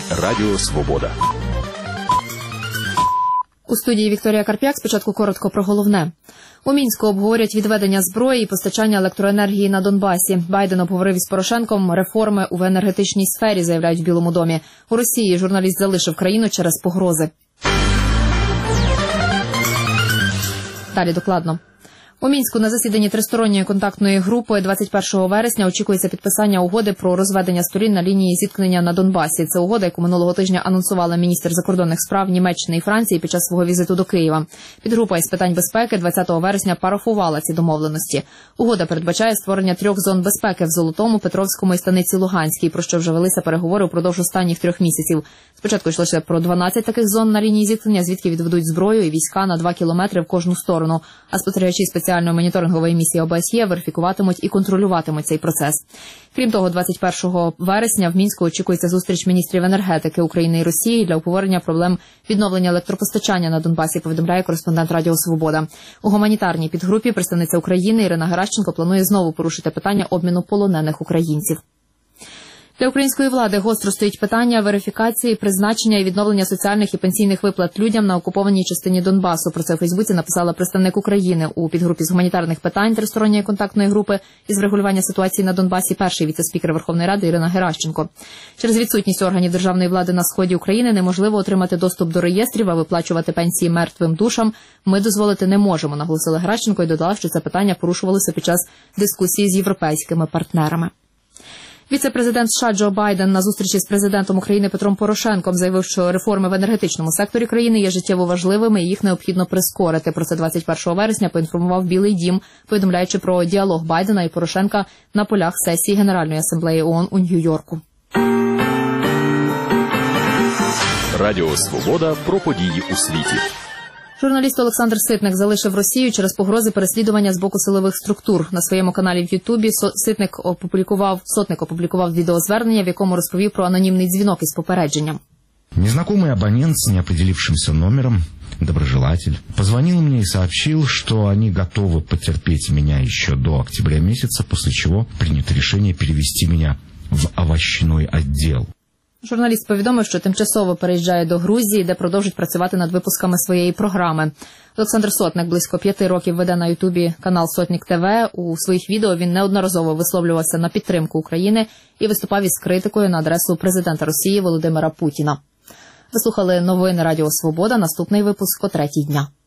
Радіо Свобода. У студії Вікторія Карп'як. Спочатку коротко про головне. У Мінську обговорять відведення зброї і постачання електроенергії на Донбасі. Байден обговорив із Порошенком реформи у енергетичній сфері, заявляють в Білому домі. У Росії журналіст залишив країну через погрози. Далі докладно. У Мінську на засіданні тристоронньої контактної групи 21 вересня очікується підписання угоди про розведення сторін на лінії зіткнення на Донбасі. Це угода, яку минулого тижня анонсували міністр закордонних справ Німеччини і Франції під час свого візиту до Києва. Підгрупа із питань безпеки 20 вересня парафувала ці домовленості. Угода передбачає створення 3 зон безпеки в Золотому, Петровському і Станиці Луганській, про що вже велися переговори упродовж останніх 3 місяців. Спочатку йшлося про 12 таких зон на лінії зіткнення, звідки відведуть зброю і війська на 2 кілометри в кожну сторону. А спостерігачі спеціальної моніторингової місії ОБСЄ верифікуватимуть і контролюватимуть цей процес. Крім того, 21 вересня в Мінську очікується зустріч міністрів енергетики України і Росії для обговорення проблем відновлення електропостачання на Донбасі, повідомляє кореспондент Радіо Свобода. У гуманітарній підгрупі представниця України Ірина Геращенко планує знову порушити питання обміну полонених українців. Для української влади гостро стоїть питання верифікації, призначення і відновлення соціальних і пенсійних виплат людям на окупованій частині Донбасу. Про це у Фейсбуці написала представник України у підгрупі з гуманітарних питань тристоронньої контактної групи із врегулювання ситуації на Донбасі перший віце-спікер Верховної Ради Ірина Геращенко. Через відсутність органів державної влади на сході України неможливо отримати доступ до реєстрів, а виплачувати пенсії мертвим душам ми дозволити не можемо, наголосила Геращенко і додала, що це питання порушувалося під час дискусії з європейськими партнерами. Віце-президент США Джо Байден на зустрічі з президентом України Петром Порошенком заявив, що реформи в енергетичному секторі країни є життєво важливими і їх необхідно прискорити. Про це 21 вересня поінформував Білий дім, повідомляючи про діалог Байдена і Порошенка на полях сесії Генеральної асамблеї ООН у Нью-Йорку. Радіо Свобода про події у світі. Журналіст Олександр Ситник залишив Росію через погрози переслідування з боку силових структур. На своєму каналі в Ютубі Сотник опублікував відеозвернення, в якому розповів про анонімний дзвінок із попередженням. Незнакомый абонент с неопределившимся номером, доброжелатель, позвонил мне и сообщил, что они готовы потерпеть меня еще до октября месяца, после чего принято решение перевести меня в овощной отдел. Журналіст повідомив, що тимчасово переїжджає до Грузії, де продовжить працювати над випусками своєї програми. Олександр Сотник близько 5 років веде на Ютубі канал Сотник ТВ. У своїх відео він неодноразово висловлювався на підтримку України і виступав із критикою на адресу президента Росії Володимира Путіна. Ви слухали новини Радіо Свобода. Наступний випуск о 3-й дня.